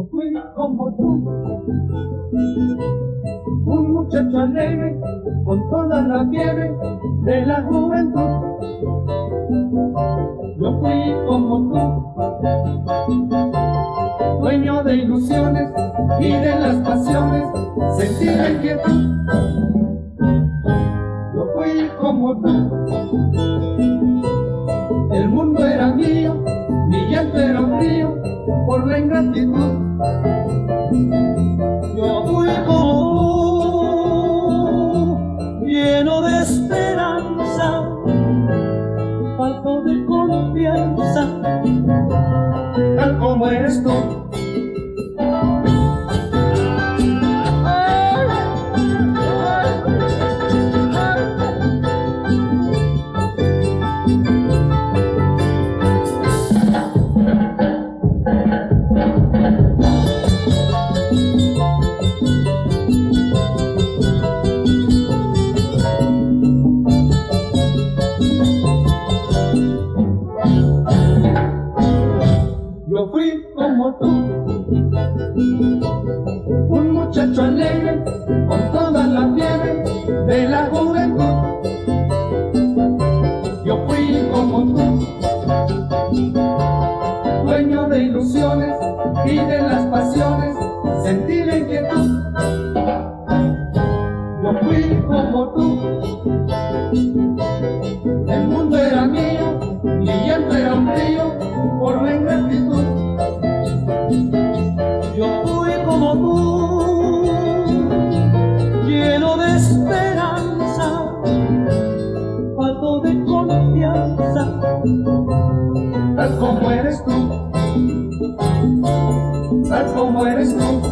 fui como tú, un muchacho alegre con toda la fiebre de la juventud. Yo fui como tú, dueño de ilusiones y de las pasiones, sentí la inquietud. Yo fui como tú, el mundo era mío, mi llanto era un río por la ingratitud. Yo fui como tú, lleno de esperanza, falto de confianza, Tal como eres tú. Yo fui como tú, un muchacho alegre con toda la fiebre de la juventud. Yo fui como tú, dueño de ilusiones y de las pasiones, sentí la inquietud. Yo fui como tú, el mundo era mío, mi llanto era un río por la ingratitud. yo fui como tú, lleno de esperanza, falto de confianza, Tal como eres tú, tal como eres tú,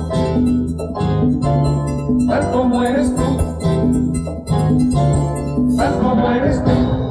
tal como eres tú, tal como eres tú.